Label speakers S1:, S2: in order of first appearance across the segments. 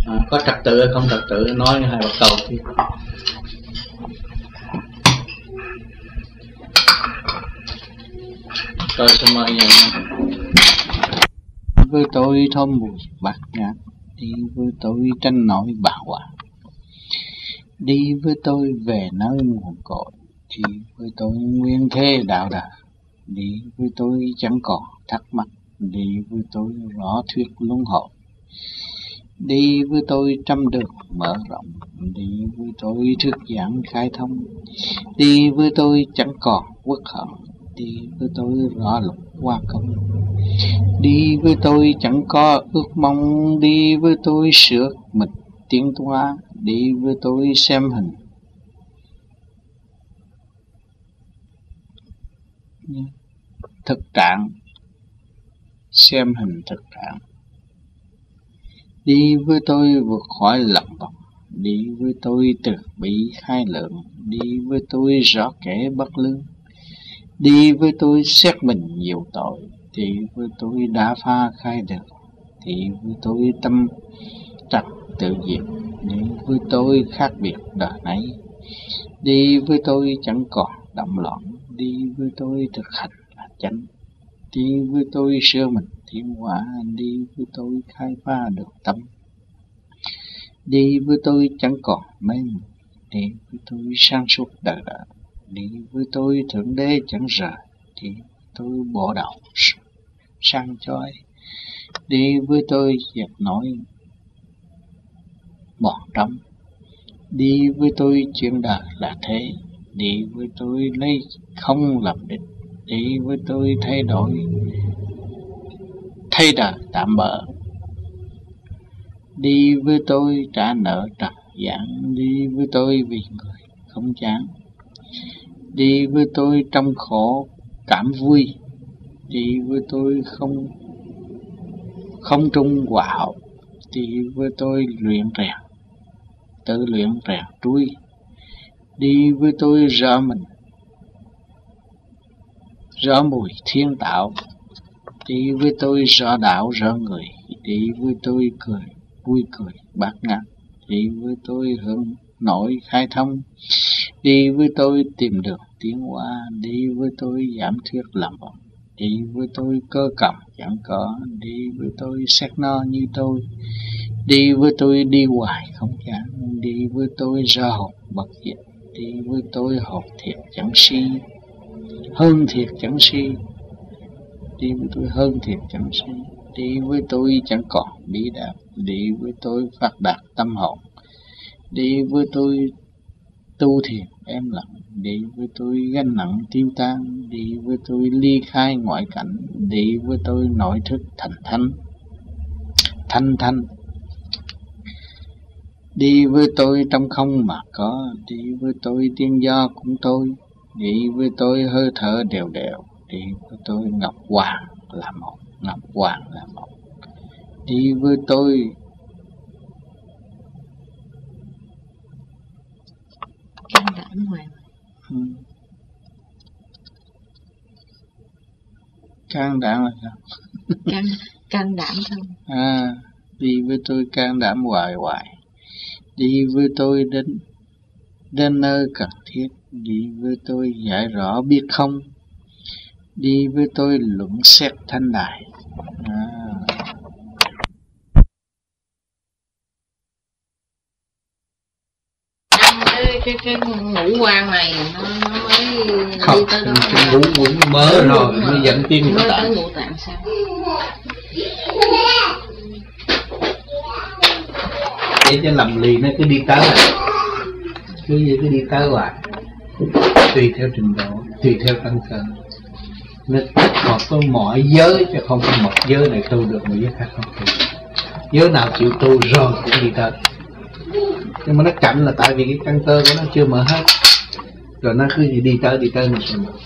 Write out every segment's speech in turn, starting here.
S1: Có trật tự hay không trật tự nói hai bắt đầu thì tôi sẽ mời nhận. Với tôi thơm mùi bạc ngát, đi với tôi tranh nổi bàng hoàng, đi với tôi về nơi nguồn cội, đi với tôi nguyên thế đạo đà, đi với tôi chẳng còn thắc mắc, đi với tôi rõ thuyết luân hồi, đi với tôi trăm đường mở rộng, đi với tôi thuyết giảng khai thông, đi với tôi chẳng còn uất hận, đi với tôi rõ luật hoa công, đi với tôi chẳng có ước mong, đi với tôi sửa mình tiến hóa, đi với tôi xem hình thực trạng, xem hình thực trạng, đi với tôi vượt khỏi lầm vòng, đi với tôi từ bi khai lượng, đi với tôi rõ kẻ bất lương, đi với tôi xét mình nhiều tội, đi với tôi đã pha khai được, đi với tôi tâm trật tự diệt, đi với tôi khác biệt đời này, đi với tôi chẳng còn động loạn, đi với tôi thực hành là chánh, đi với tôi sửa mình tiến hóa, đi với tôi khai phá được tâm, đi với tôi chẳng còn mê mù, đi với tôi sáng suốt đời đời, đi với tôi thượng đế chẳng rời, đi với tôi bộ đầu sang chói, đi với tôi dẹp nổi mòn trống, đi với tôi chuyện đời là thế, đi với tôi lấy không làm đích, đi với tôi thay đổi thay đời tạm bỡ, đi với tôi trả nợ trần gian, đi với tôi vì người không chán, đi với tôi trong khổ cảm vui, đi với tôi không trung hòa hợp, đi với tôi luyện rèn tự luyện rèn trui, đi với tôi rõ mình rõ mùi thiên tạo, đi với tôi rõ đạo rõ người, đi với tôi cười vui cười bát ngát, đi với tôi hưởng nổi khai thông, đi với tôi tìm đường tiến hóa, đi với tôi giảm thuyết làm vọng, đi với tôi cơ cầm chẳng có, đi với tôi xét no như tôi, đi với tôi đi hoài không chán, đi với tôi ra hồn bất diệt, đi với tôi hồn thiệt chẳng si, hơn thiệt chẳng si, đi với tôi hơn thiệt chẳng si, đi với tôi chẳng còn bí đạm, đi với tôi phát đạt tâm hồn, đi với tôi tu thiền em lặng, đi với tôi gánh nặng tiêu tan, đi với tôi ly khai ngoại cảnh, đi với tôi nội thức thành thanh, đi với tôi trong không mà có, đi với tôi tiên do cũng tôi, đi với tôi hơi thở đều đều, đi với tôi ngọc hoàng là một, ngọc hoàng là một, đi với tôi
S2: can đảm hoàng.
S1: Can đảm là sao?
S2: Can đảm không?
S1: Đi với tôi can đảm hoài hoài, đi với tôi đến nơi cần thiết, đi với tôi giải rõ biết không, đi với tôi luận xét thanh đài.
S2: Cái ngũ quan này nó mới
S1: không,
S2: đi tới đó.
S1: Cái ngũ mới rồi mới dẫn tiên ngũ tạng.
S2: Tới ngũ tạng sao?
S1: Để cho lầm lì nó cứ đi tới cứ đi tới hoài, tùy theo trình độ, tùy theo căn cơ. Nó kết hợp với mọi giới, chứ không có một giới này tu được, một giới khác không tu. Giới nào chịu tu rồi cũng đi tới. Nhưng mà nó chậm là tại vì cái căn cơ của nó chưa mở hết, rồi nó cứ đi tới mình sẽ mở.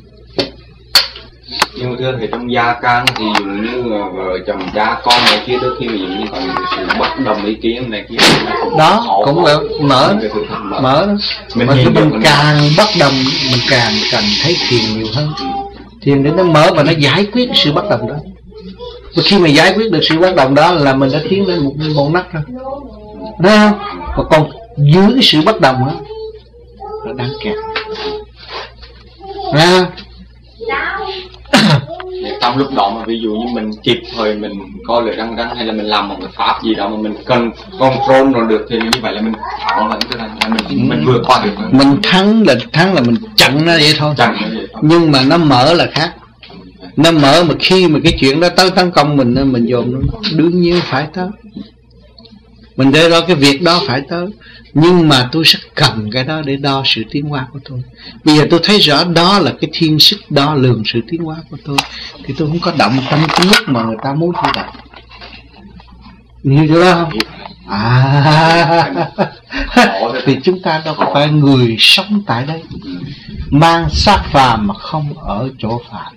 S3: Nhưng mà thưa thầy, trong gia can thì như vợ chồng cha con này kia, đôi khi mình như còn sự bất đồng ý kiến này kia
S1: đó cũng là mở đó. Mình càng bất đồng mình càng thấy thiền nhiều hơn, thiền để nó mở và nó giải quyết sự bất đồng đó. Và khi mà giải quyết được sự bất động đó là mình đã tiến lên một nấc rồi, thấy không? Và còn giữ cái sự bất động đó là đáng kẹt.
S3: Trong lúc đó mà ví dụ như mình kịp thời mình coi lời răng hay là mình làm một cái pháp gì đó mà mình cần control nó được thì như vậy là mình thắng là cái này mình vượt qua được.
S1: Mình thắng là mình chặn nó vậy thôi. Nhưng mà nó mở là khác. Nó mở mà khi mà cái chuyện đó tới tấn công mình dồn nó đương nhiên phải tới. Mình để đó cái việc đó phải tới. Nhưng mà tôi sẽ cần cái đó để đo sự tiến hóa của tôi. Bây giờ tôi thấy rõ đó là cái thiên sức đo lường sự tiến hóa của tôi, thì tôi không có động tâm cái lúc mà người ta muốn tôi động. Hiểu chưa không? Thì chúng ta đâu có phải người sống tại đây, mang xác phàm mà không ở chỗ phàm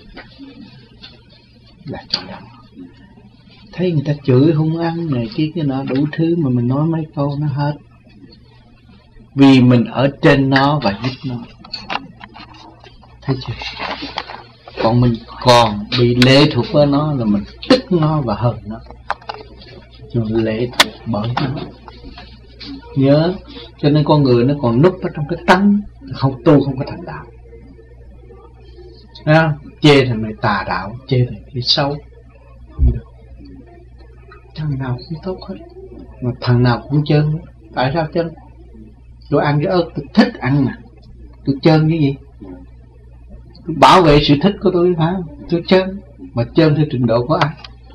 S1: là chỗ đó. Thấy người ta chửi hung ăn này kia cái nọ đủ thứ mà mình nói mấy câu nó hết. Vì mình ở trên nó và giúp nó. Thấy chưa? Còn mình còn bị lệ thuộc với nó là mình tức nó và hờn nó. Chứ lệ thuộc bởi nó. Nhớ, cho nên con người nó còn núp ở trong cái tánh, không tu không có thành đạo. Chê thằng này tà đạo, chê thằng này xấu, không được. Thằng nào cũng tốt hết, mà thằng nào cũng trơn. Tại sao trơn? Tôi ăn cái ớt tôi thích ăn mà, tôi trơn cái gì? Tôi bảo vệ sự thích của tôi phải không? Tôi trơn, mà trơn theo trình độ của ai?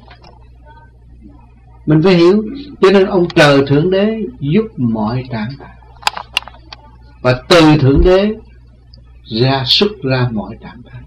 S1: Mình phải hiểu. Cho nên ông trời Thượng Đế giúp mọi trạng thái, và từ Thượng Đế xuất ra mọi trạng thái.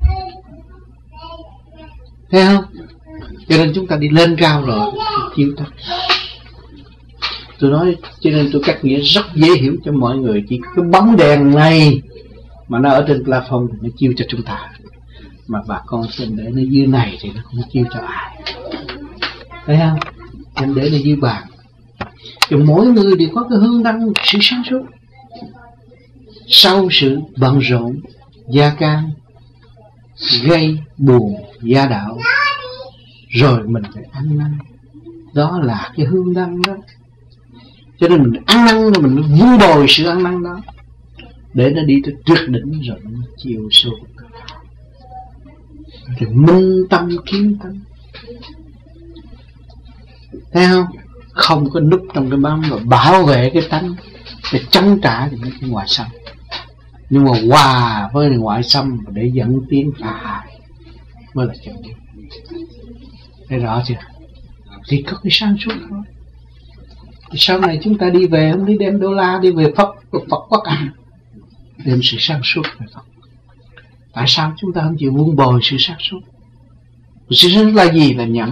S1: Thấy không? Cho nên chúng ta đi lên cao rồi chiêu tắt. Tôi nói cho nên tôi cắt nghĩa rất dễ hiểu cho mọi người. Chỉ cái bóng đèn này mà nó ở trên plafond thì nó chiêu cho chúng ta, mà bà con xin để nó dưới này thì nó không chiêu cho ai. Thấy không? Em để nó dưới bàn. Thì mỗi người đều có cái hương đăng, sự sáng suốt. Sau sự bận rộn, gia can gây buồn gia đạo, rồi mình phải ăn năn. Đó là cái hương đăng đó. Cho nên mình ăn năn rồi mình vun bồi sự ăn năn đó, để nó đi tới tuyệt đỉnh rồi nó chiều sâu. Thì minh tâm kiến tâm. Thấy không? Không có núp trong cái bám và bảo vệ cái tánh để chống trả những cái ngoại xâm. Nhưng mà hòa với ngoại xâm để dẫn tiến cả hai mới là chân lý. Thấy rõ chưa? Thì có cái sáng suốt thôi. Thì sau này chúng ta đi về không đi đem đô la, đi về Phật Quốc à, đem sự sáng suốt về Phật. Tại sao chúng ta không chịu vun bồi sự sáng suốt? Sự sáng suốt là gì? Là nhẫn.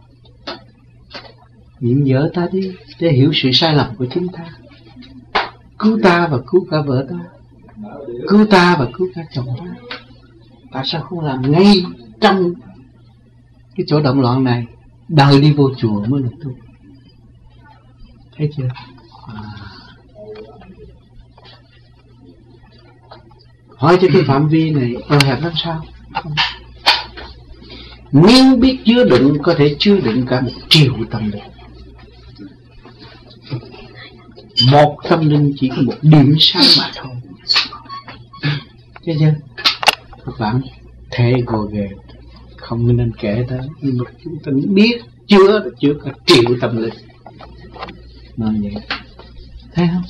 S1: Nhịn vợ ta đi để hiểu sự sai lầm của chúng ta, cứu ta và cứu cả vợ ta, cứu ta và cứu cả chồng ta. Tại sao không làm ngay trong cái chỗ động loạn này? Đời đi vô chùa mới là tu. Thấy chưa? Hỏi cho cái phạm vi này eo hẹp lắm sao? Nếu biết chứa đựng có thể chứa đựng cả 1 triệu tâm linh. Một tâm linh chỉ có một điểm sáng mà thôi. Thấy chưa? Các bạn thề gồ ghề không nên kể tới, nhưng mà chúng ta biết chứa cả triệu tâm linh. Nói vậy. Thấy không?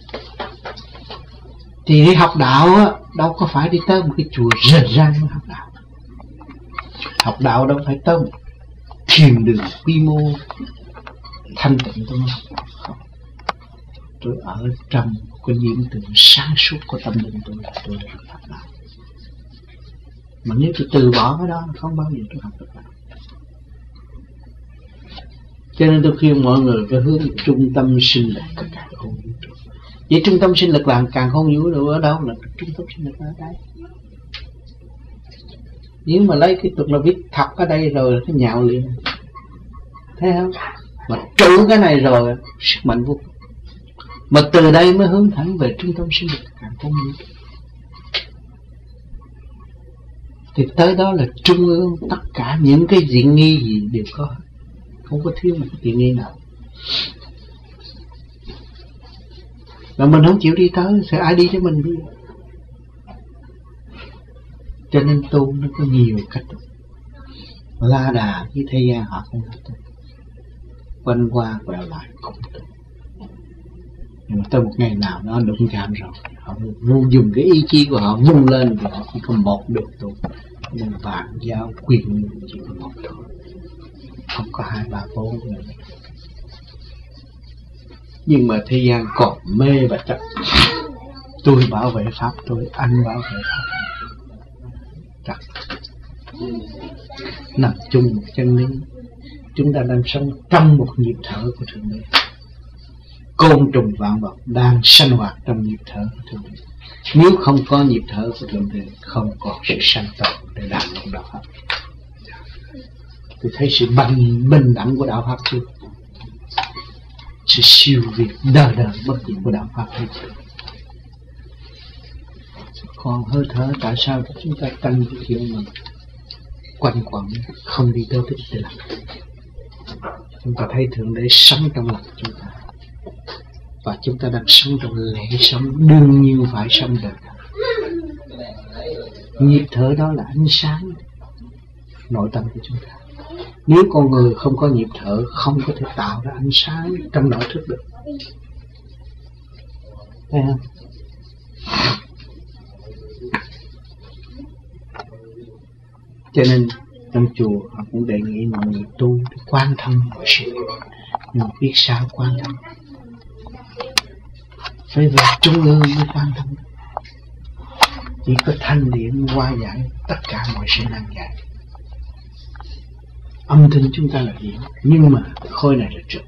S1: Thì đi học đạo á, đâu có phải đi tới một cái chùa rền rang mới học đạo. Học đạo đâu phải tới một thiền đường quy mô thanh tịnh tôi học. Không. Tôi ở trong cái hiện tượng sáng suốt của tâm linh tôi là tôi được học đạo. Mà nếu tôi từ bỏ cái đó không bao giờ tôi học được đạo. Cho nên tôi khuyên mọi người phải hướng trung tâm sinh lực của càng khôn vũ trụ. Vậy trung tâm sinh lực là càng khôn vũ trụ ở đâu? Là trung tâm sinh lực ở đây. Nếu mà lấy cái tục là viết thọc ở đây rồi nó nhạo liền. Thấy không? Mà trụ cái này rồi sức mạnh vô cùng. Mà từ đây mới hướng thẳng về trung tâm sinh lực càng khôn vũ trụ. Thì tới đó là trung ương, tất cả những cái tiện nghi gì đều có, không có thiếu một cái tiện nghi nào. Mà mình không chịu đi tới, sẽ ai đi cho mình đi? Cho nên tu nó có nhiều cách. La đà với thế gian họ không có tu, quanh qua quẹo lại cũng tu. Nhưng mà tới một ngày nào nó đụng chạm rồi, họ vô dùng cái ý chí của họ vung lên, thì họ chỉ có một được tu. Nhưng vạn giáo quyền chỉ có một thôi, không có 2, 3, 4 nữa. Nhưng mà thế gian còn mê và chấp. Tôi bảo vệ pháp tôi, anh bảo vệ pháp chắc nằm chung một chân lý. Chúng ta đang sống trong một nhịp thở của Thượng Đế. Côn trùng vạn vật đang sinh hoạt trong nhịp thở của Thượng Đế. Nếu không có nhịp thở của Thượng Đế, không có sự sanh tồn để đạt được đạo pháp. Tôi thấy sự bình đẳng của đạo pháp chưa? Sự siêu việt đời đời bất diệt của đạo pháp hay chưa? Còn hơi thở tại sao chúng ta tranh cái kiểu mà quanh quẩn không đi tới đích để làm? Chúng ta thấy Thượng Đế sống trong lòng chúng ta, và chúng ta đang sống trong lễ sống đương nhiên phải sống đời. Nhịp thở đó là ánh sáng nội tâm của chúng ta. Nếu con người không có nhịp thở, không có thể tạo ra ánh sáng trong nội thức được. Thấy không? Cho nên trong chùa họ cũng đề nghị mọi người tu quan thông mọi sự, nhưng biết sao quan thông? Phải về trung ương mới quan thông. Chỉ có thanh điển hóa giải tất cả mọi sự nan giải. Âm thanh chúng ta là điển, nhưng mà khối này là trực.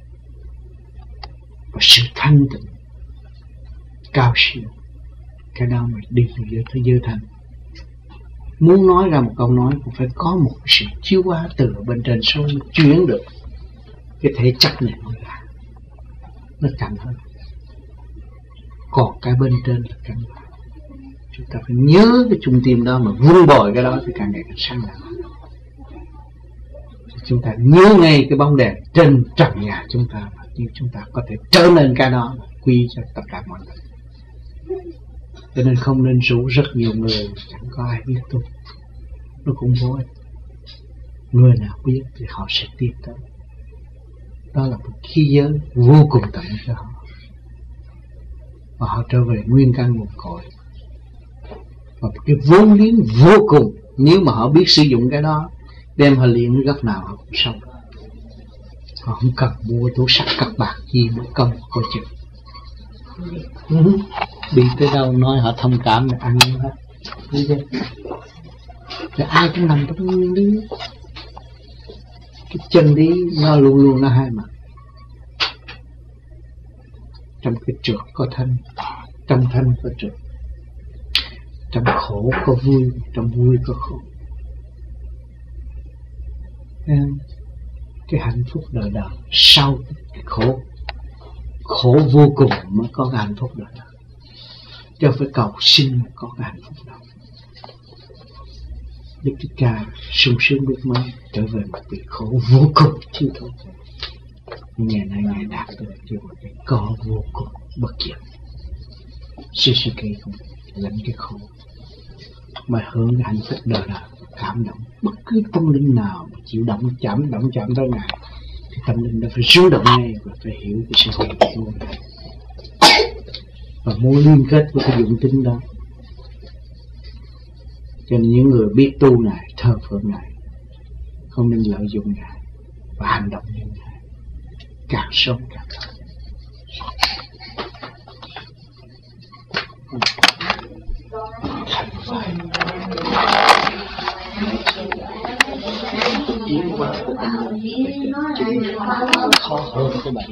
S1: Và sự thanh tịnh cao siêu, cái đó mới đi vào thế giới thanh. Muốn nói ra một câu nói cũng phải có một sự chiếu hóa từ bên trên xuống chuyển được cái thể chất này ra. Nó chậm hơn. Còn cái bên trên là căn bản. Chúng ta phải nhớ cái trung tim đó, mà vun bồi cái đó thì càng ngày càng sáng lạng. Chúng ta nhớ ngay cái bóng đèn trên trần nhà chúng ta, và chúng ta có thể trở nên cái đó quy cho tất cả mọi người. Cho nên không nên rủ rất nhiều người, chẳng có ai biết tu. Nó cũng vô ích. Người nào biết thì họ sẽ tiếp tới. Đó là một khí giới vô cùng tận cho họ. Và họ trở về nguyên căn nguồn cội. Và cái vốn liếng vô cùng, nếu mà họ biết sử dụng cái đó, đem họ luyện góc nào họ cũng sống. Họ không cần mua tủ sắt cặp bạc gì mất công coi chừng. Đi tới đâu nói họ thông cảm là ăn hết. Đi đây. Rồi ai cũng nằm trong nguyên lý. Cái chân lý nó luôn luôn nó hai mặt. Trong cái trượt có thanh, trong thanh có trượt. Trong khổ có vui, trong vui có khổ. Cái hạnh phúc đời đời sau cái khổ vô cùng mới có cái hạnh phúc đời đời. Chứ không phải cầu xin mà có cái hạnh phúc đâu. Đức Thích Ca sung sướng biết mấy, trở về một việc khổ vô cùng chứ thôi. Ngày nay Ngài đạt được chưa một cái có vô cùng bất diệt. Suzuki cũng lãnh cái khổ mà hưởng cái hạnh phúc đời đời, cảm động. Bất cứ tâm linh nào mà chịu động chạm tới Ngài thì tâm linh đó phải rung động ngay và phải hiểu cái sự hồn của Ngài và muốn liên kết với cái dụng tính đó. Cho nên những người biết tu Ngài, thờ phượng Ngài, không nên lợi dụng Ngài và hành động như Ngài, càng sớm càng tốt. Thành phải yến qua khó hơn các bạn.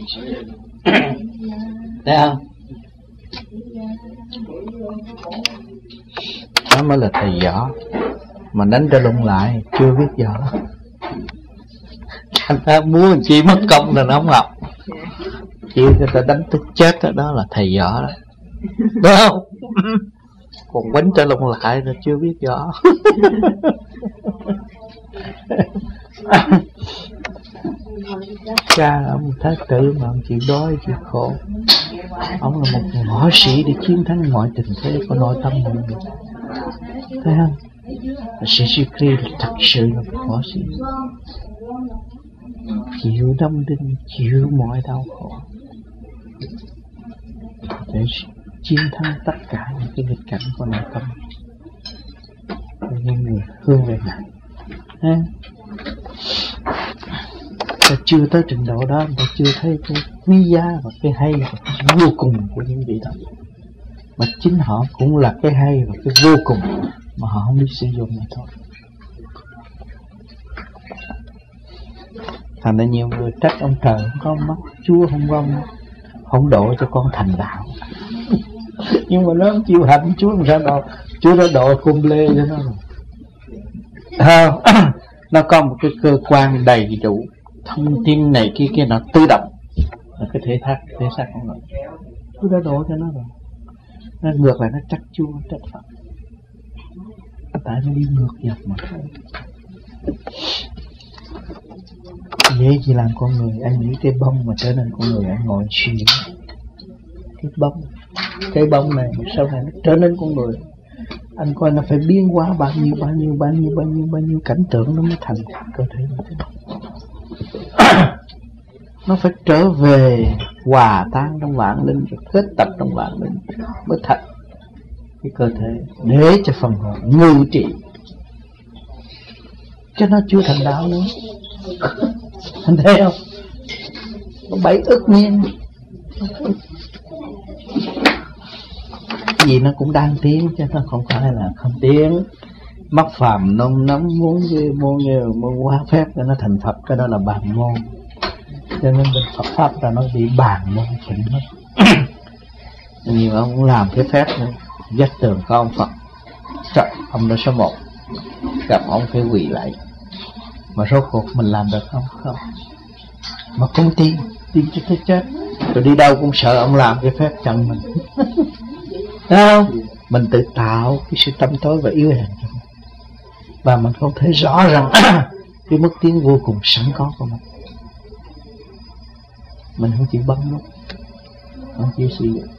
S1: Thấy không? Đó mới là thầy võ. Mà đánh cho lung lại chưa biết võ. Thành ra muốn chi mất công là nó không học. Chịu người ta đánh tới chết đó, đó là thầy võ đó. Đúng không? Còn quánh trở lộn lại rồi chưa biết rõ. Cha ông Thái Tử mà ông chịu đói chịu khổ. Ông là một võ sĩ để chiến thắng mọi tình thế của nội tâm mọi người. Thấy không? Sĩ Sikri thật sự là một võ sĩ, chịu đâm đinh, chịu mọi đau khổ để chiến thắng tất cả những cái nghịch cảnh của nội tâm. Những người hướng về Ngài. Ta chưa tới trình độ đó, ta chưa thấy cái quý giá và cái hay và cái vô cùng của những vị đó. Mà chính họ cũng là cái hay và cái vô cùng mà họ không biết sử dụng mà thôi. Thành ra nhiều người trách ông trời không có mắt, Chúa không độ cho con thành đạo. Nhưng mà nó không chịu hành, Chúa làm sao độ? Chúa đã độ cung lê cho nó rồi. Nó có một cái cơ quan đầy đủ thông tin này kia nó tự động là cái thể xác không rồi. Chúa đã độ cho nó rồi. Nó ngược lại nó trách Chúa, trách Phật. Tại nó đi ngược dọc mà thôi. Dễ chỉ làm con người, anh nghĩ cái bông mà trở nên con người, anh ngồi suy nghĩ. Cái bông này sau này nó trở nên con người. Anh coi nó phải biến hóa bao nhiêu cảnh tượng nó mới thành cơ thể như thế này. Nó phải trở về hòa tan trong vạn linh, rồi kết tập trong vạn linh mới thành cái cơ thể để cho phần hồn ngự trị. Cho nó chưa thành đạo nữa. Anh thấy không? Có 7 ức niên. Gì nó cũng đang tiến chứ nó không phải là không tiến. Mắc phàm nôn nóng muốn hóa phép cho nó thành Phật, cái đó là bàn môn. Cho nên bên Phật pháp ta nói bị bàn môn chỉnh hết. Nhiều ông cũng làm cái phép nữa, dắt tường có ông Phật. Trời, ông đó số 1. Gặp ông phải quỳ lại. Mà rốt cuộc mình làm được không? Không. Mà cũng tin cho tới chết. Rồi đi đâu cũng sợ ông làm cái phép chặn mình. Thấy không? Mình tự tạo cái sự tâm tối và yếu hèn cho mình. Và mình không thấy rõ rằng cái mức tiến vô cùng sẵn có của mình. Mình không chịu bấm nút, không chịu sử dụng.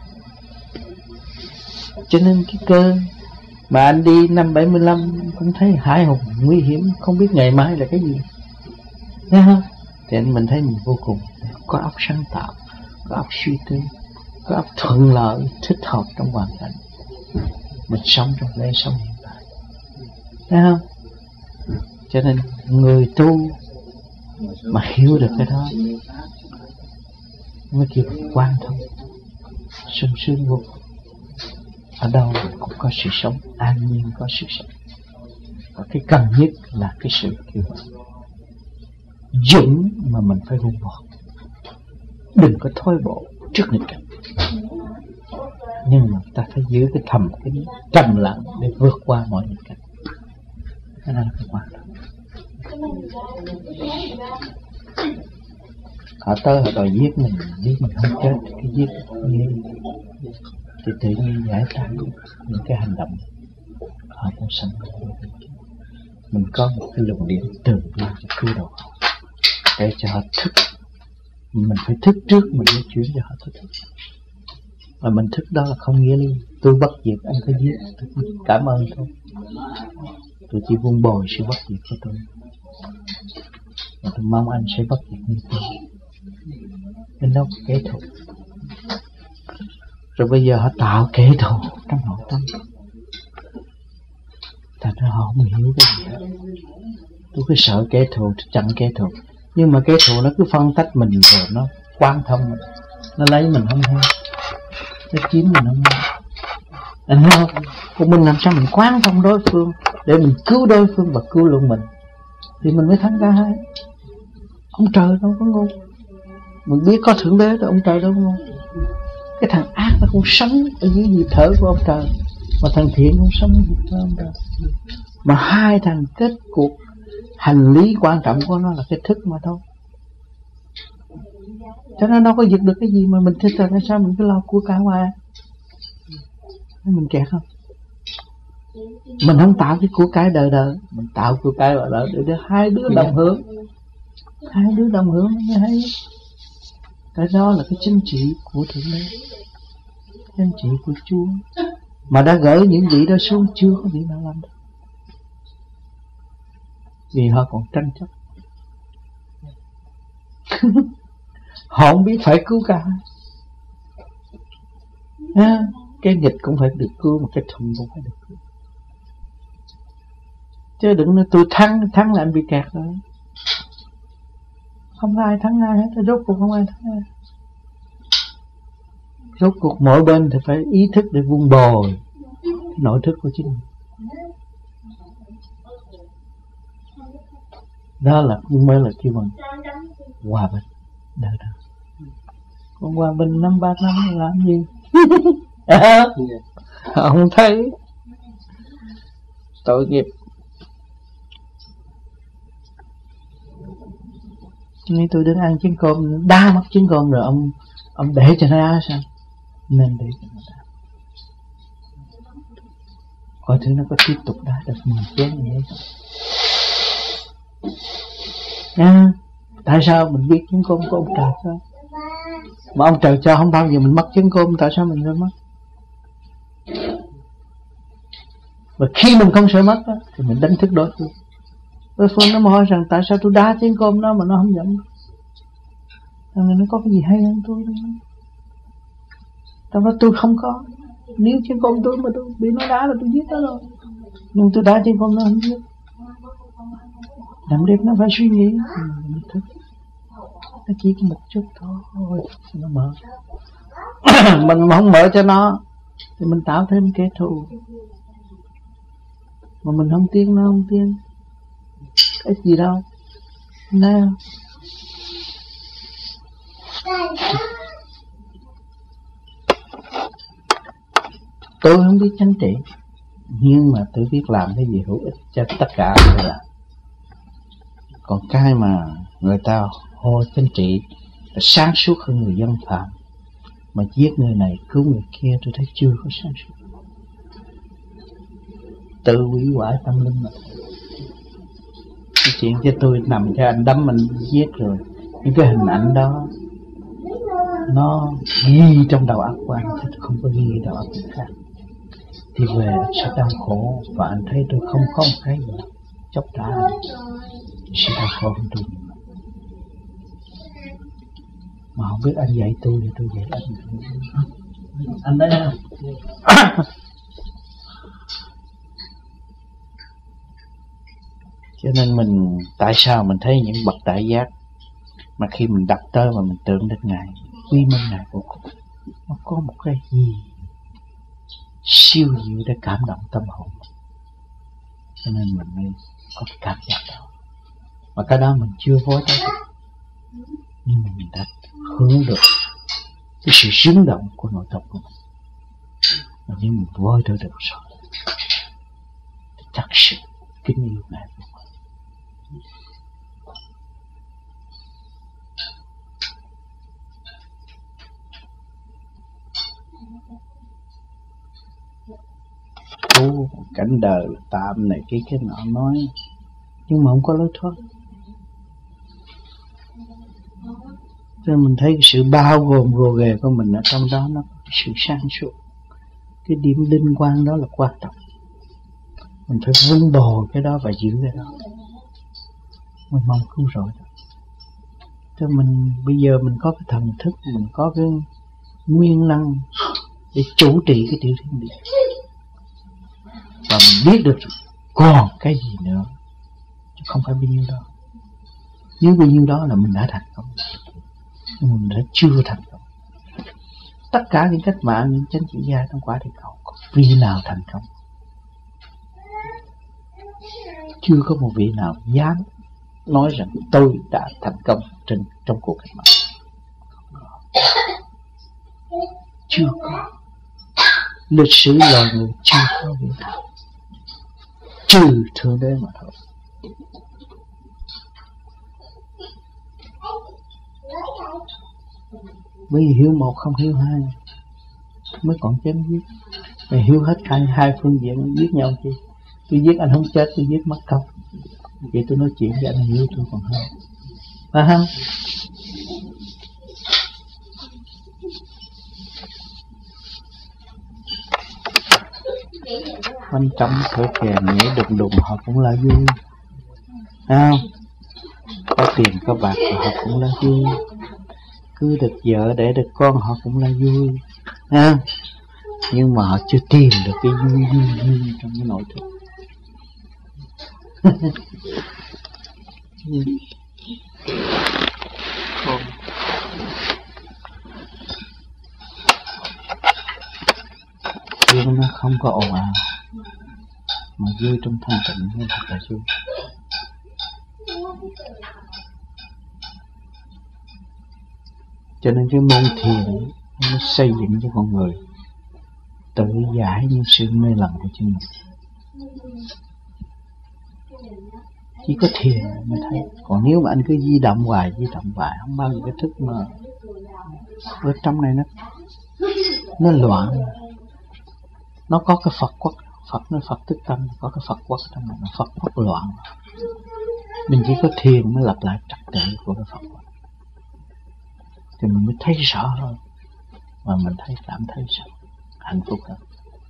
S1: Cho nên cái cơ mà anh đi năm 75 cũng thấy hãi hùng, nguy hiểm, không biết ngày mai là cái gì. Thấy không? Thì anh mình thấy mình vô cùng có óc sáng tạo, có óc suy tư, có óc thuận lợi, thích hợp trong hoàn cảnh. Mình sống trong đời sống hiện tại. Thấy không? Cho nên người tu mà hiểu được cái đó mới kêu quan thông, sung sướng vô cùng. Ở đâu cũng có sự sống, an nhiên có sự sống. Và cái cần nhất là cái sự kêu gọi dũng mà mình phải vun bồi. Đừng có thối bộ trước nghịch cảnh. Nhưng mà ta phải giữ cái thầm, cái trầm lặng để vượt qua mọi nghịch cảnh. Cái đó là cái quan trọng. Họ tới họ đòi giết mình không chết, cái giết như thì tự nhiên giải tán những cái hành động họ cũng sẵn. Mình có một cái luồng điện từ bi cho cứu độ họ, để cho họ thức. Mình phải thức trước mình mới chuyển cho họ thức. Mà mình thức đó là không nghĩa lý tôi bất diệt anh phải giết, tôi cảm ơn thôi. Tôi chỉ vun bồi sự bất diệt của tôi, và tôi mong anh sẽ bất diệt như tôi. Nên đó là kẻ thù. Rồi bây giờ họ tạo kẻ thù trong nội tâm. Thật ra họ không hiểu cái gì hết. Tôi cứ sợ kẻ thù, chặn kẻ thù. Nhưng mà kẻ thù nó cứ phân tách mình rồi nó quan thông mình. Nó lấy mình không hay, nó chiếm mình không hay. Anh thấy không? Còn mình làm sao mình quan thông đối phương để mình cứu đối phương và cứu luôn mình, thì mình mới thắng cả hai. Ông trời đâu có ngu. Mình biết có thượng đế rồi, ông trời đâu có ngu. Cái thằng ác nó cũng sống ở dưới nhịp thở của ông trời, mà thằng thiện cũng sống ở nhịp thở ông trời. Mà hai thằng kết cuộc hành lý quan trọng của nó là cái thức mà thôi. Cho nên nó có giật được cái gì mà mình thích, tại sao mình cứ lo của cả hoài.
S4: Mình kẹt không? Mình không tạo cái của cái đời đời, mình tạo của cái gọi là để hai đứa đồng hưởng. Hai đứa đồng hưởng mới hay. Cái đó là cái chính trị của Thượng Đế, chính trị của Chúa. Mà đã gửi những vị đó xuống, chưa có vị nào làm được. Vì họ còn tranh chấp. Họ không biết phải cứu cả. Cái nghịch cũng phải được cứu, mà cái thuận cũng phải được cứu. Chứ đừng nói tôi thắng là anh bị kẹt rồi. Không ai thắng ai hết, rốt cuộc không ai thắng ai. Rốt cuộc mỗi bên thì phải ý thức để vun bồi nội thức của chính mình. Đó là mới là kêu bằng hòa bình đời đời. Còn hòa bình 5-3 năm làm gì? Không thấy. Tội nghiệp. Nên tôi đứng ăn trứng cơm, đa mất trứng cơm rồi ông để cho nó đá sao? Nên để cho nó đá. Coi thử nó có tiếp tục đá được mình chén như thế không? Tại sao mình biết trứng cơm của ông trời cho? Mà ông trời cho không bao giờ mình mất trứng cơm, tại sao mình phải mất? Và khi mình không sợ mất đó, thì mình đánh thức đối phương. Đối phương nó mà hỏi rằng tại sao tôi đá trứng cơm đó mà nó không giận? Thằng này nó có cái gì hay hơn tôi đâu. Tại vì tôi không có. Nếu trứng cơm tôi mà tôi bị nó đá là tôi giết nó rồi. Nhưng tôi đá trứng cơm nó không giết. Làm đẹp nó phải suy nghĩ. Nó chỉ có một chút thôi, nó mở. Mình không mở cho nó thì mình tạo thêm kẻ thù. Mà mình không tiến, nó không tiến. Cái gì đâu. Nào. Tôi không biết chính trị, nhưng mà tôi biết làm cái gì hữu ích cho tất cả mọi người. Còn cái mà người ta hô chính trị là sáng suốt hơn người dân phạm, mà giết người này cứu người kia, tôi thấy chưa có sáng suốt. Tự hủy hoại tâm linh mà. Cái chuyện cho tôi nằm cho anh đấm mình giết rồi, những cái hình ảnh đó nó ghi trong đầu óc của anh, chứ không có ghi đầu óc người khác. Thì về anh sẽ đau khổ, và anh thấy tôi không có một cái gì chốc trả anh, sẽ đau khổ hơn tôi. Mà không biết anh dạy tôi thì tôi dạy anh đấy không? Cho nên mình, tại sao mình thấy những bậc đại giác mà khi mình đọc tới mà mình tưởng đến Ngài, quy mô Ngài vô cùng, nó có một cái gì siêu diệu để cảm động tâm hồn. Cho nên mình mới có cái cảm giác đó. Và cái đó mình chưa vối tới được, nhưng mà mình đã hướng được cái sự rung động của nội tâm của mình. Và nếu mình vối tới được rồi, thì thật sự kính yêu Ngài vô cùng. Cảnh đời tạm này cái nọ nói, nhưng mà không có lối thoát. Cho nên mình thấy cái sự bao gồm gồ ghề của mình ở trong đó, nó có sự sáng suốt. Cái điểm linh quan đó là quan trọng. Mình phải vun bồi cái đó và giữ cái đó. Mình mong cứu rỗi đó. Cho mình bây giờ mình có cái thần thức, mình có cái nguyên năng để chủ trì cái tiểu thiên địa. Và mình biết được còn cái gì nữa, chứ không phải bao nhiêu đó. Nếu bao nhiêu đó là mình đã thành công, nhưng mình đã chưa thành công. Tất cả những cách mạng, những chánh trị gia trong quả địa cầu, có vị nào thành công? Chưa có một vị nào dám nói rằng tôi đã thành công trong cuộc cách mạng. Chưa có. Lịch sử loài người chưa có vị nào, trừ Thượng Đế mà thôi. Bởi vì hiểu một không hiểu hai mới còn chém giết. Mày hiếu hết hai phương diện, giết nhau chi? Tôi giết anh không chết, tôi giết mất công. Vậy tôi nói chuyện với anh hiếu tôi còn hơn. Phải không? Bên trong thở kèn nhảy đùng đùng họ cũng là vui. Phải không? Có tiền có bạc họ cũng là vui. Cứ được vợ để được con họ cũng là vui. Phải không? Nhưng mà họ chưa tìm được cái vui trong cái nội thức. Vui nó không có ồn ào, mà vui trong thanh tịnh mới thật là vui. Cho nên cái môn thiền nó xây dựng cho con người tự giải những sự mê lầm của chính mình. Chỉ có thiền mới thấy. Còn nếu mà anh cứ di động hoài không bao giờ cái thức mà ở trong này nó loạn. Nó có cái Phật quất, Phật nói Phật tức tâm, có cái Phật quất trong này, Phật quất loạn. Mình chỉ có thiền mới lặp lại trật tự của cái Phật quất, thì mình mới thấy rõ hơn, và mình cảm thấy hạnh phúc hơn.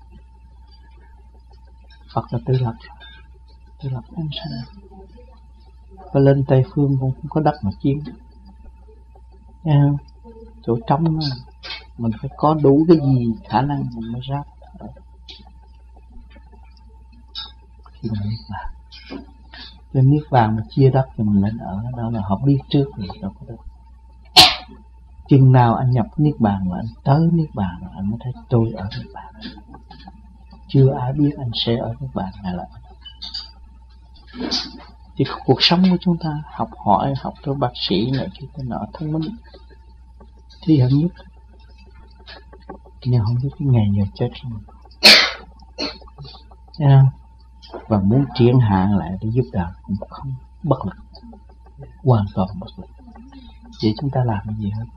S4: Phật là tự lập nhân sinh. Có lên Tây Phương cũng không có đất mà chiến. Nghe không? Chỗ trống đó, mình phải có đủ cái gì khả năng mình mới ráp. Khi mà niết bàn, cho niết bàn mà chia đất thì mình lên ở đó là họ biết trước rồi đâu có đất. Chừng nào anh nhập niết bàn mà anh tới niết bàn rồi anh mới thấy tôi ở niết bàn. Chưa ai biết anh sẽ ở niết bàn này là. Thì cuộc sống của chúng ta học hỏi, học cho bác sĩ này kia cái nọ thông minh thì hẳn nhất, nhưng không biết cái ngày giờ chết rồi. Thấy không? Và muốn triển hạn lại để giúp đời cũng không, bất lực, hoàn toàn bất lực. Vậy chúng ta làm cái gì hết?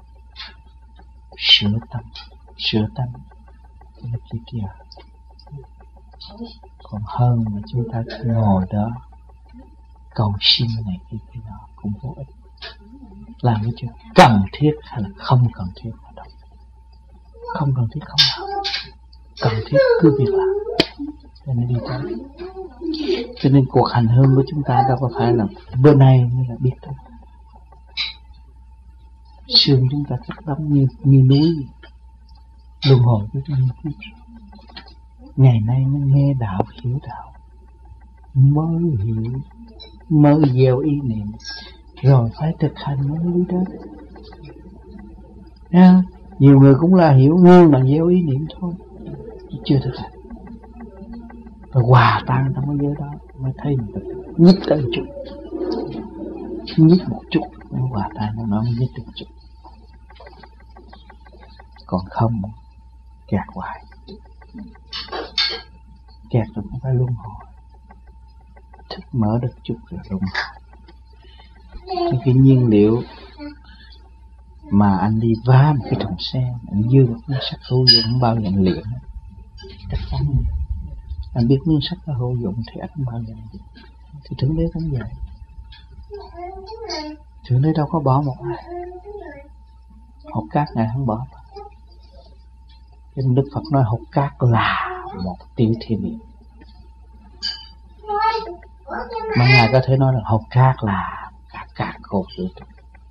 S4: Sửa tâm là cái kia. Còn hơn mà chúng ta ngồi đó cầu xin này kia nọ cũng vô ích. Làm cái chuyện cần thiết hay là không cần thiết ở đâu? Không cần thiết không làm, cần thiết cứ việc làm để nó đi tới. Cho nên cuộc hành hương của chúng ta đâu có phải là bữa nay mới là biết thôi. Xương chúng ta chất đóng như núi, luân hồi của chúng ta. Ngày nay nó nghe đạo, hiểu đạo, mới hiểu, mới gieo ý niệm, rồi phải thực hành mới đi đến. Nhiều người cũng là hiểu nhưng mà gieo ý niệm thôi, chưa thực hành. Rồi hòa tan trong cái giới đó mới thấy mình nhích tới một chút, nhích một chút, nó hòa tan nó mới nhích được một chút. Còn không kẹt hoài, kẹt rồi cũng phải luân hồi. Thức mở được chút rồi luân hồi. Cái nhiên liệu mà anh đi vá một cái thùng xe, anh dư một miếng sắt hữu dụng không bao giờ anh luyện. Chắc chắn anh biết miếng sắt nó hữu dụng thì anh không bao giờ anh luyện. Thì Thượng Đế cũng vậy. Thượng Đế đâu có bỏ một ai. Hột cát Ngài không bỏ. Cho nên Đức Phật nói hột cát là một tiểu thiên địa. Mà Ngài có thể nói là hột cát là cả cát khô vũ trụ.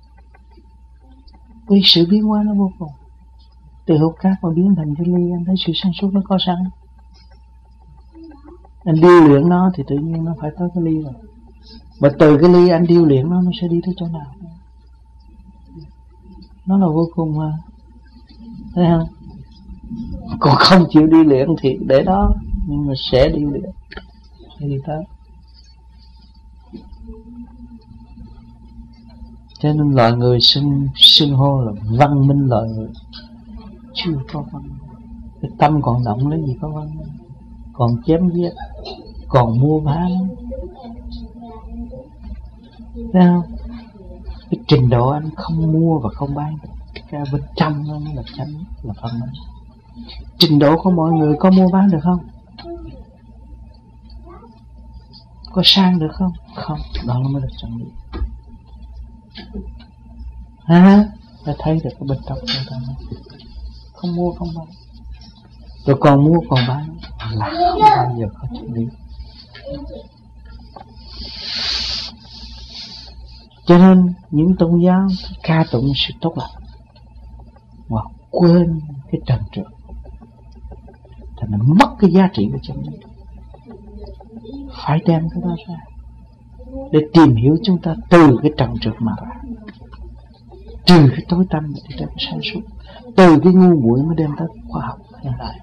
S4: Vì sự biến hóa nó vô cùng. Từ hột cát mà biến thành cái ly, anh thấy sự sáng suốt nó có sẵn. Anh điêu luyện nó thì tự nhiên nó phải tới cái ly rồi. Mà từ cái ly anh điêu luyện nó sẽ đi tới chỗ nào? Nó là vô cùng mà. Thấy không? Còn không chịu đi luyện thì để đó, nhưng mà sẽ đi luyện, sẽ đi tới. Cho nên loài người xưng hô là văn minh loài người. Chưa có văn minh. Cái tâm còn động lấy gì có văn minh. Còn chém giết, còn mua bán. Thấy không? Cái trình độ anh không mua và không bán, cái bên trong nó mới là chánh, là văn minh. Trình độ của mọi người có mua bán được không? Có sang được không? Không, đó mới được chân lý. Ta thấy được cái bên trong chúng ta không mua không bán, rồi còn mua còn bán là không bao giờ có chân lý. Cho nên những tôn giáo ca tụng sự tốt lành mà quên cái trần trượt, thành nó mất cái giá trị của chân lý. Phải đem cái đó ra để tìm hiểu chúng ta từ cái trần trượt mà ra, từ cái tối tăm để đem sáng suốt, từ cái ngu muội mới đem tới khoa học hiện đại.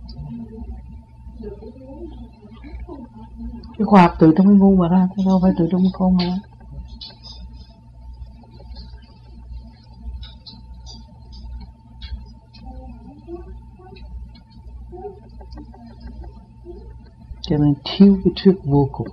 S4: Cái khoa học từ trong cái ngu mà ra, chứ đâu phải từ trong cái khôn mà ra. Cho nên thiếu cái thuyết vô cùng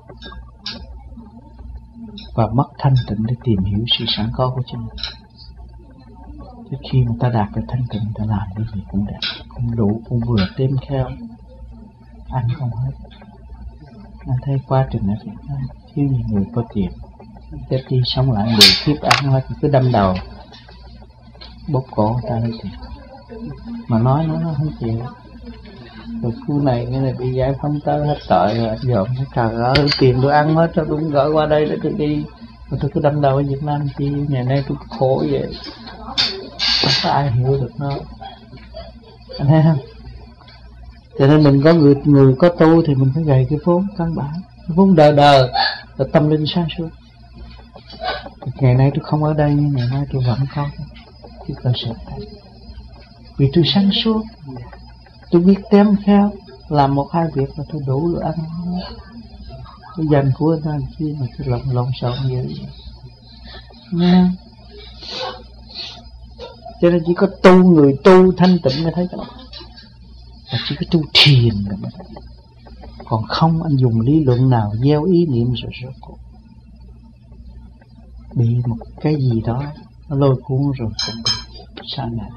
S4: và mất thanh tịnh để tìm hiểu sự sẵn có của chính mình. Chứ khi mà ta đạt được thanh tịnh, ta làm cái gì cũng đẹp, cũng đủ, cũng vừa đem theo, ăn không hết. Anh thấy quá trình ở Việt Nam thiếu nhiều người có tiền, chết đi sống lại 10 kiếp ăn hết, cứ đâm đầu bóp cổ người ta lấy tiền, mà nói nó không chịu. Rồi khu này cái này bị giải phóng tới hết tội rồi, dọn trời ơi tiền tôi ăn hết rồi, tôi gọi qua đây để tôi đi, mà tôi cứ đâm đầu ở Việt Nam chi, ngày nay tôi khổ vậy, không có ai hiểu được nó, anh thấy không? Cho nên mình có người có tu thì mình phải gầy cái vốn căn bản, cái vốn đời là tâm linh sáng suốt. Ngày nay tôi không ở đây nhưng ngày mai tôi vẫn có cái cơ sở này, vì tôi sáng suốt, tôi biết tém khéo, làm một hai việc là tôi đủ rồi ăn. Tôi dành của người ta chi mà tôi lộn xộn vậy. Nha. Cho nên chỉ có người tu thanh tịnh mới thấy cái đó. Và chỉ có tu thiền rồi mới thấy. Còn không anh dùng lý luận nào gieo ý niệm rồi bị một cái gì đó nó lôi cuốn rồi cũng bị sai này.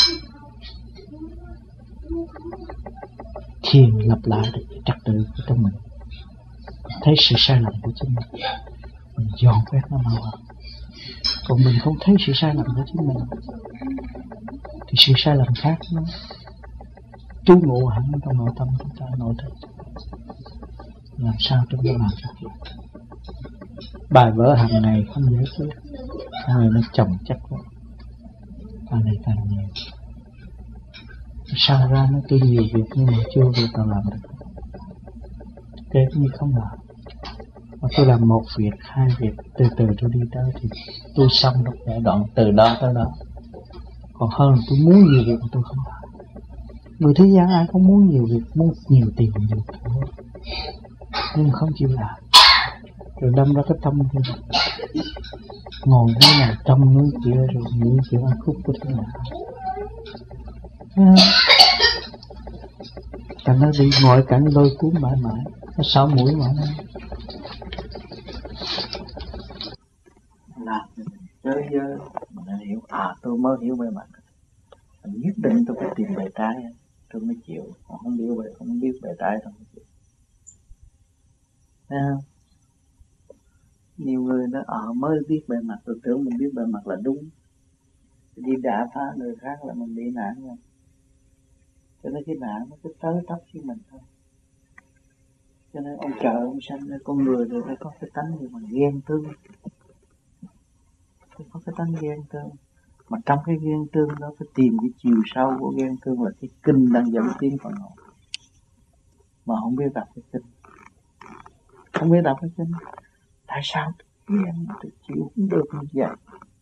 S4: Thiền lặp lại được trật tự của trong mình, thấy sự sai lầm của chính mình dọn quét nó mau hơn. Còn mình không thấy sự sai lầm của chính mình thì sự sai lầm khác nó trú ngụ hẳn trong nội tâm chúng ta, nội thức. Làm sao chúng ta làm được việc? Bài vở hàng ngày không dễ chứ, hàng ngày nó chồng chất quá, càng ngày càng nhiều. Sao ra nó tuy nhiều việc nhưng mà chưa việc nào làm được, kể như không làm. Mà tôi làm một việc, hai việc, từ từ tôi đi tới thì tôi xong được giai đoạn từ đó tới đó. Còn hơn tôi muốn nhiều việc mà tôi không làm. Người thế gian ai cũng muốn nhiều việc, muốn nhiều tiền nhiều của, nhưng không chịu làm, rồi đâm ra cái tâm kia ngồi thế này trong núi kia rồi nghĩ chuyện ăn khúc của thế nào. Cảnh nó đi ngoại cảnh lôi cuốn mãi mãi, nó sáu mũi mà nó làm chơi dơ mà nó hiểu. Tôi mới hiểu bề mặt, nhất định tôi phải tìm bề trái tôi mới chịu, còn không biết bề trái không chịu. Thấy không? Nhiều người nó mới biết bề mặt, tôi tưởng mình biết bề mặt là đúng, đi đả phá người khác là mình bị nạn rồi. Cho nên cái nạn nó cứ tới tóc với mình thôi. Cho nên ông trời ông sanh ra con người rồi phải có cái tánh gì mà ghen tương, phải có cái tánh ghen tương. Mà trong cái ghen tương đó phải tìm cái chiều sâu của ghen tương là cái kinh đang dẫn tiến phần hồn. Mà không biết đọc cái kinh, không biết đọc cái kinh. Tại sao tôi ghen mà tôi chịu không được như vậy?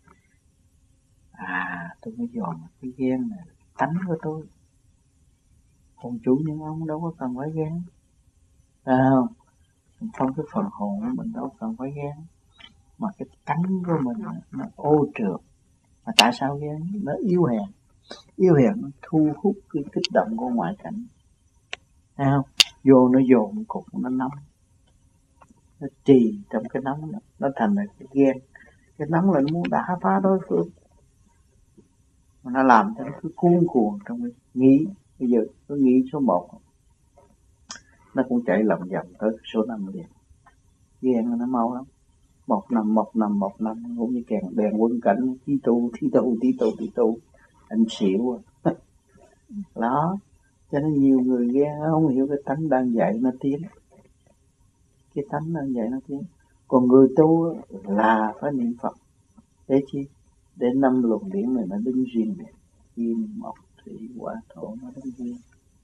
S4: Tôi mới dòm cái ghen này tánh của tôi. Còn chủ nhân ông đâu có cần phải ghen, không? Trong cái phần hồn của mình đâu cần phải ghen, mà cái tánh của mình nó ô trượt. Mà tại sao ghen? Nó yếu hèn nó thu hút cái kích động của ngoại cảnh, không? Vô nó dồn cục nó nóng, nó trì trong cái nóng đó, nó thành là cái ghen. Cái nóng là nó muốn đả phá đối phương, mà nó làm cho nó cứ cuốn cuồng trong cái nghĩ Bây giờ tôi nghĩ số 1 nó cũng chạy lòng vòng tới số 5 liền. Ghen nó mau lắm. 1 năm cũng như kèn đèn quân cảnh, tí tu anh xỉu à. Đó, cho nên nhiều người ghen không hiểu cái tánh đang dạy nó tiến. Cái tánh đang dạy nó tiến. Còn người tu là phải niệm Phật. Để chi? Để 5 luồng điển này nó đứng riêng biệt. Kim, mộc, thủy, hỏa, thổ nó đứng riêng.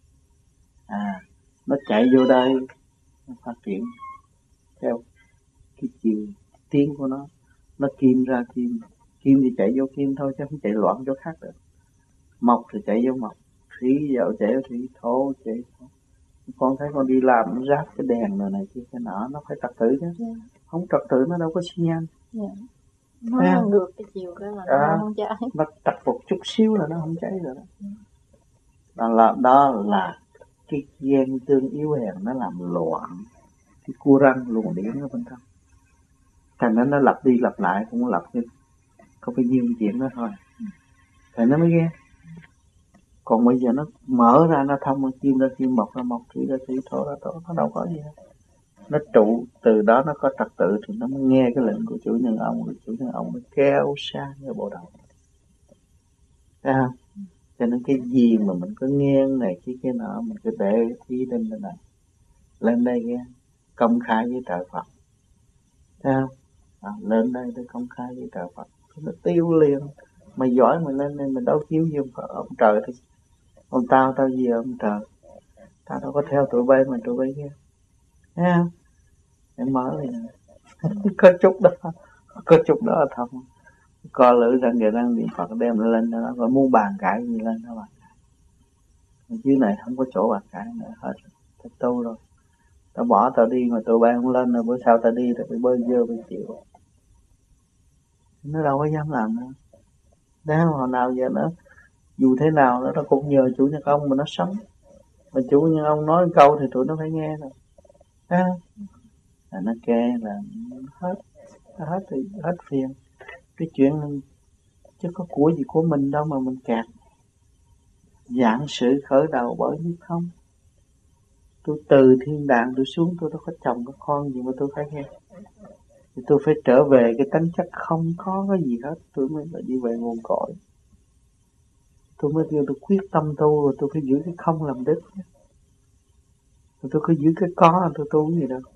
S4: Nó chạy vô đây, nó phát triển theo cái chiều tiến của nó. Nó kim ra kim, kim thì chạy vô kim thôi chứ không chạy loạn chỗ khác được. Mộc thì chạy vô mộc, thủy vào chạy vô thủy, thổ chạy thổ. Con thấy con đi làm nó ráp cái đèn này kia cái nọ, nó phải trật tự chứ. Không trật tự nó đâu có xi nhanh.
S2: Nó ngược cái chiều đó là nó không cháy.
S4: Nó trật một chút xíu là nó không cháy rồi đó. Đó là cái ghen tương yếu hèn nó làm loạn cái cua răng luồng điển ở bên trong. Thành nên nó lặp đi lặp lại, cũng lặp như có bao nhiêu chuyện đó thôi. Thành nó mới ghen. Còn bây giờ nó mở ra, nó thông, kim ra kim, mộc ra mộc, thủy ra thủy, thổ ra thổ, nó đâu có gì hết. Nó trụ, từ đó nó có trật tự thì nó mới nghe cái lệnh của chủ nhân ông, rồi chủ nhân ông mới kéo sang cái bộ đầu. Thấy không? Cho nên cái gì mà mình có nghiêng này cái nọ, mình cứ để ý lên đây này. Lên đây nghe, công khai với trời Phật. Thấy không? Lên đây để công khai với trời Phật. Nó tiêu liền. Mày giỏi mày lên đây, mình đâu thiếu gì ông trời thì. Ông tao gì ông trời. Tao đâu có theo tụi bay mà tụi bay kia. Thấy không? Em mở liền. Có chút đó thôi. Co lưỡi răng kìa răng niệm Phật đem nó lên đó. Rồi muốn bàn cãi gì lên đó bàn cãi. Dưới này không có chỗ bàn cãi nữa hết. Tao tu rồi. Tao bỏ tao đi mà tụi bay không lên rồi bữa sau tao đi tao phải bơi dơ bơi chịu. Nó đâu có dám làm nữa. Đấy hồi nào giờ nó dù thế nào nó cũng nhờ chủ nhân ông mà nó sống. Mà chủ nhân ông nói câu thì tụi nó phải nghe rồi. Thấy không? Là nó kê là hết thì hết phiền. Cái chuyện chứ có của gì của mình đâu mà mình kẹt. Giảng sự khởi đầu bởi như không. Tôi từ thiên đàng tôi xuống, tôi đâu có chồng có con gì mà tôi phải nghe. Thì tôi phải trở về cái tánh chất không có cái gì hết. Tôi mới phải đi về nguồn cội. Tôi mới kêu tôi quyết tâm tu, rồi tôi phải giữ cái không làm đích. Rồi tôi cứ giữ cái có, tôi tu cái gì đâu.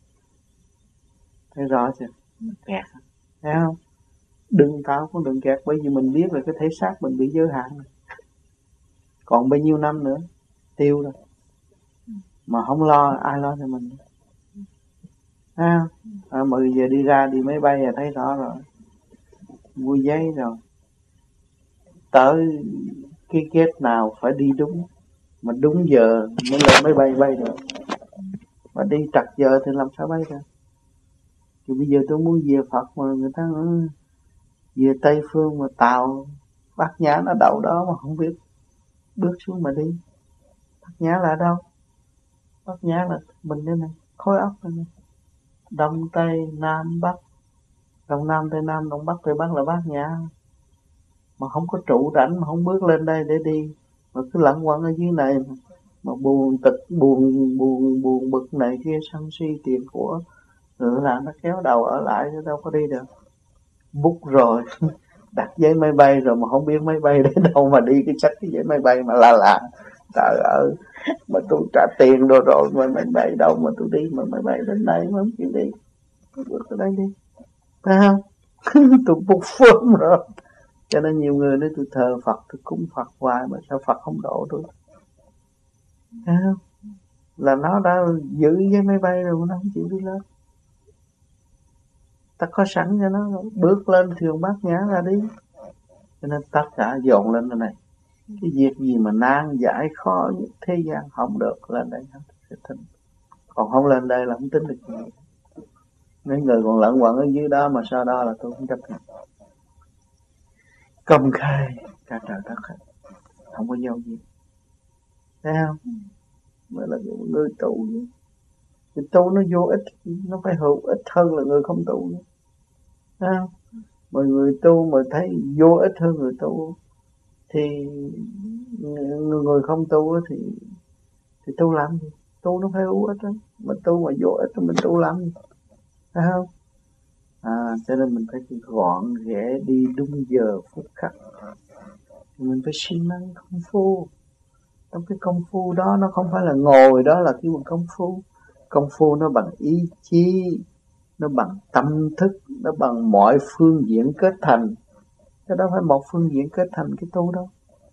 S4: Thấy rõ chưa? Kẹt. Thấy không? Đừng kẹt, bởi vì mình biết là cái thể xác mình bị giới hạn. Còn bao nhiêu năm nữa tiêu rồi. Mà không lo, ai lo cho mình. Thấy không? Mà giờ đi ra đi máy bay là thấy rõ rồi. Mua giấy rồi. Tới cái gate nào phải đi đúng. Mà đúng giờ mới lên máy bay được. Mà đi trật giờ thì làm sao bay được. Thì bây giờ tôi muốn về Phật mà người ta về Tây Phương mà tàu Bát Nhã nó đậu đó mà không biết bước xuống mà đi. Bát Nhã là đâu? Bát Nhã là mình đây này, khối óc này. Đông Tây Nam Bắc, Đông Nam Tây Nam, Đông Bắc Tây Bắc là Bát Nhã. Mà không có trụ rảnh mà không bước lên đây để đi, mà cứ lẳng quẩn ở dưới này mà buồn bực này kia, sân si tiền của rồi là nó kéo đầu ở lại chứ đâu có đi được. Bút rồi đặt giấy máy bay rồi mà không biết máy bay đến đâu mà đi, cái sách cái giấy máy bay mà là trời ơi, mà tôi trả tiền rồi mà máy bay đâu mà tôi đi, mà máy bay đến đây mà không chịu đi, tôi bước ở đây đi, phải không? Tôi bút phơm rồi. Cho nên nhiều người nói tôi thờ Phật, tôi cúng Phật hoài mà sao Phật không độ tôi, thấy không? Là nó đã giữ với máy bay rồi mà nó không chịu đi lên. Ta có sẵn cho nó, bước lên thuyền Bát Nhã ra đi. Cho nên tất cả dồn lên đây này. Cái việc gì mà nan giải khó nhất thế gian không được, lên đây sẽ thỉnh. Còn không lên đây là không tính được gì. Mấy người còn lẫn quẩn ở dưới đó mà sau đó là tôi không chấp nhận. Công khai cả trời đất hết, không có dâu gì, thấy không? Mới là người tu. Người tu nó vô ích, nó phải hữu ích hơn là người không tu, thấy không? Mà người tu mà thấy vô ích hơn người tu Thì người không tu thì tu làm gì? Tu nó phải hữu ích đó. Mình tu mà vô ích thì mình tu làm gì? Phải không? Cho nên mình phải gọn ghẽ đi đúng giờ phút khắc. Mình phải siêng năng công phu. Trong cái công phu đó nó không phải là ngồi đó là cái công phu. Công phu nó bằng ý chí, nó bằng tâm thức, nó bằng mọi phương diện kết thành. Cái đó phải một phương diện kết thành cái tu đâu.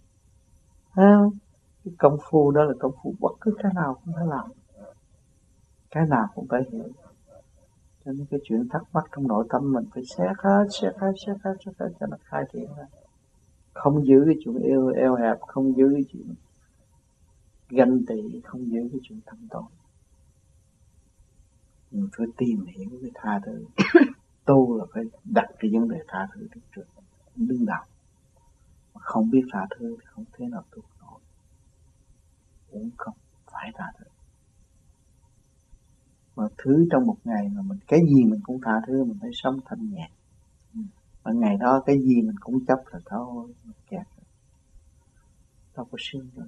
S4: Cái công phu đó là công phu bất cứ cái nào cũng phải làm, cái nào cũng phải hiểu. Cho nên cái chuyện thắc mắc trong nội tâm mình phải xét hết cho nó khai triển ra. Không giữ cái chuyện eo hẹp, không giữ cái chuyện ganh tị, không giữ cái chuyện thâm tội. Mình phải tìm hiểu cái tha thứ. Tu là phải đặt cái vấn đề tha thứ đứng đầu. Mà không biết tha thứ thì không thể nào tu nổi. Cũng không phải tha thứ. Mà thứ trong một ngày mà mình cái gì mình cũng tha thứ, mình phải sống thanh nhẹ. Mà ngày đó cái gì mình cũng chấp là thôi, mình kẹt rồi. Đâu có sướng nữa.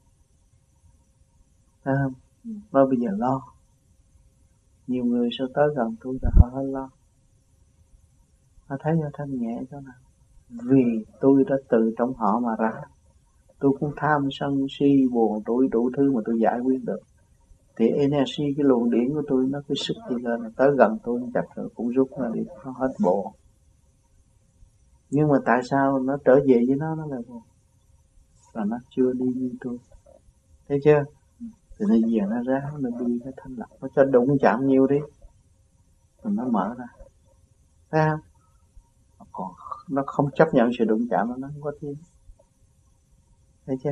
S4: Thấy không? Nói bây giờ lo. Nhiều người sao tới gần tôi là họ hơi lo. Họ thấy họ thanh nhẹ chỗ nào. Vì tôi đã từ trong họ mà ra. Tôi cũng tham sân si buồn tuổi đủ thứ mà tôi giải quyết được. Thì energy cái luồng điển của tôi nó cứ sức đi lên, tới gần tôi chặt rồi cũng rút nó đi, nó hết bộ. Nhưng mà tại sao nó trở về với nó lại buồn? Là nó chưa đi như tôi. Thấy chưa? Thì nó giờ nó ra, nó đi nó thanh lọc, nó cho đụng chạm nhiều đi, rồi nó mở ra. Thấy không? Còn nó không chấp nhận sự đụng chạm, nó không có tiếng. Thấy chưa?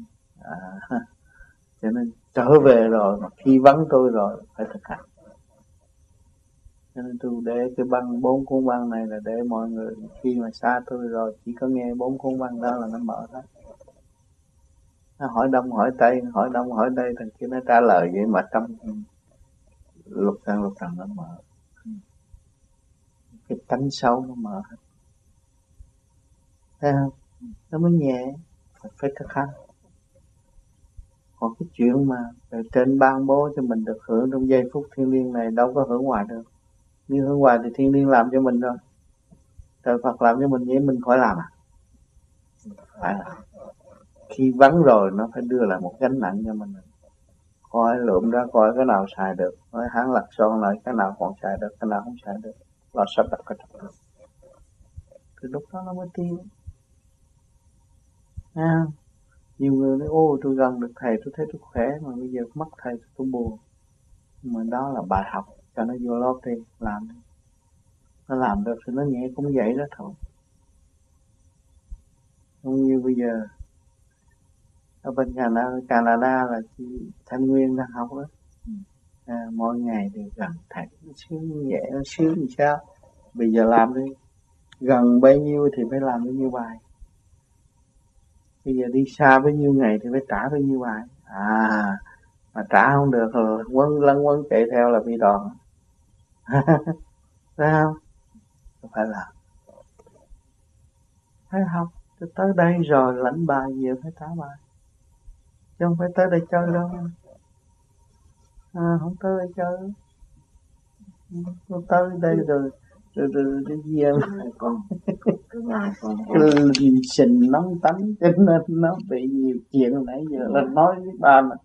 S4: Cho nên trở về rồi, mà khi vắng tôi rồi phải thực hành. Cho nên tôi để cái băng 4 cuốn băng này là để mọi người khi mà xa tôi rồi chỉ có nghe 4 cuốn băng đó là nó mở hết. Nó hỏi đông hỏi tây, hỏi đông hỏi tây, thằng kia nó trả lời vậy mà trong lục trần nó mở. Cái tánh sâu nó mở hết. Thấy không? Nó mới nhẹ, phải thực hành. Còn cái chuyện mà trên ban bố cho mình được hưởng trong giây phút thiêng liêng này đâu có hưởng ngoài được. Nếu hưởng ngoài thì thiêng liêng làm cho mình rồi. Trời Phật làm cho mình vậy mình khỏi làm à? Phải làm. Khi vắng rồi nó phải đưa lại một gánh nặng cho mình. Coi lượm ra coi cái nào xài được. Nói hắn lật son lại cái nào còn xài được, cái nào không xài được. Lo sắp đặt cái trật tự. Thì lúc đó nó mới tiêu. Nhiều người nói ô tôi gần được thầy tôi thấy tôi khỏe, mà bây giờ mất thầy tôi buồn. Mà đó là bài học cho nó vô lót đi, làm đi. Nó làm được thì nó nhẹ cũng vậy đó thôi. Không như bây giờ ở bên Canada là chị Thanh Nguyên đang học đó. Mỗi ngày đều gần thầy, nó sướng nhẹ, nó sướng làm sao. Bây giờ làm đi, gần bấy nhiêu thì phải làm bấy nhiêu bài. Bây giờ đi xa bấy nhiêu ngày thì phải trả bấy nhiêu bài. Mà trả không được rồi lăn quấn chạy theo là bị đòn. Thấy không? Phải làm. Phải học. Tôi tới đây rồi lãnh bài về phải trả bài. Chứ không phải tới đây chơi đâu. Không tới đây chơi. Tôi tới đây rồi đi về. Cái sình nóng tánh cho nên nó bị nhiều chuyện nãy giờ là nói với ba mà.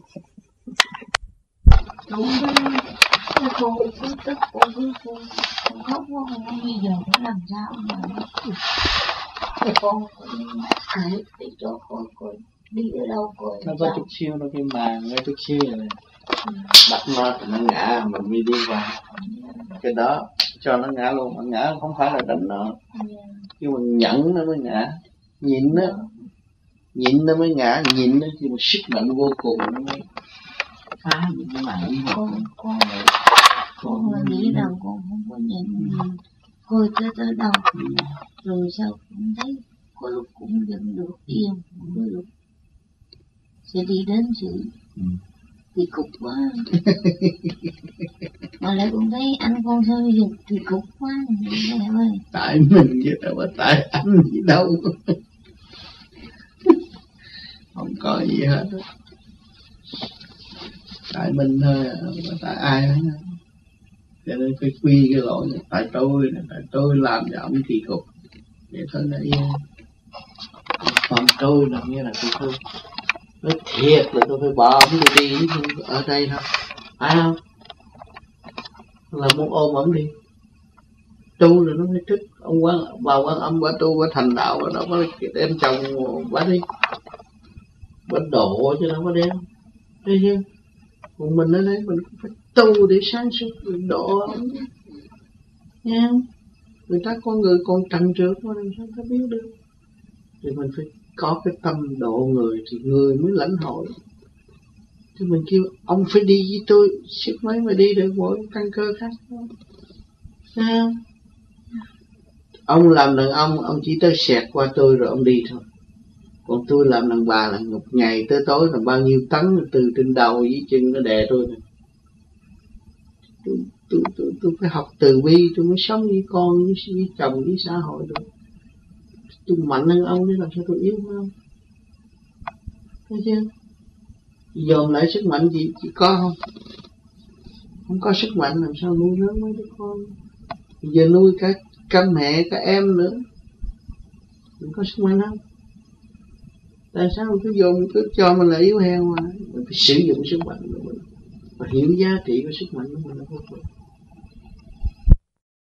S2: Đúng đó. Cô cứ tức, cô khóc quá, bây giờ phải làm sao mà thì con kể để cho con đi ở đâu coi.
S1: Nó có chút xíu nó cái màng, có chút xíu này. Bắt nó thì nó ngã, mình mới đi qua. Cái đó cho nó ngã luôn, mà ngã không phải là đánh nó. Nhưng mà nhẫn nó mới ngã, nhịn nó mới ngã, nhịn nó nhưng mà sức mạnh vô cùng nó mới phá những cái mạng.
S2: Con là nghĩ rằng con không có nhịn coi tới đâu, rồi sao cũng thấy có lúc cũng vẫn được yên, có lúc sẽ đi đến sự kỳ cục quá. Mà lại cũng thấy anh con sao bây giờ kỳ cục quá.
S1: Tại mình chứ đâu có tại anh gì đâu. có gì hết đó. Tại mình thôi, tại ai hết. Cho nên phải quy cái lỗi này, tại tôi làm cho ông kỳ cục. Vậy thôi là yên. Còn tôi là nghĩa là tôi nói thiệt là tôi phải bỏ ông đi ở đây thôi. Phải không? Là muốn ôm ông đi. Tu là nó phải thích. Ông bà quan âm bà tu bà thành đạo bà đâu có đem chồng bà đi. Bà đổ chứ đâu có đem. Thấy chưa? Còn mình ở đây mình cũng phải tu để sáng suốt mình độ ông. Nghe không? Người ta con người còn trần trượt mà làm sao ta biết được. Thì mình phải có cái tâm độ người thì người mới lãnh hội. Thì mình kêu ông phải đi với tôi, sức mấy mà đi được mỗi căn cơ khác không? Thấy không? Ông làm đàn ông chỉ tới xẹt qua tôi rồi ông đi thôi. Còn tôi làm đàn bà là một ngày tới tối là bao nhiêu tấn từ trên đầu với chân nó đè tôi này. Tôi phải học từ bi, tôi mới sống với con, với chồng, với xã hội được. Tôi mạnh hơn ông, để làm sao tôi yếu hơn ông? Thấy chưa? Dồn lại sức mạnh gì chỉ có không? Không có sức mạnh làm sao nuôi lớn mấy đứa con? Giờ nuôi cả mẹ, cả em nữa. Mình có sức mạnh không? Tại sao mình cứ dùng, cứ cho mình là yếu heo mà? Mình phải sử dụng sức mạnh của mình và hiểu giá trị của sức mạnh của mình là vô cùng.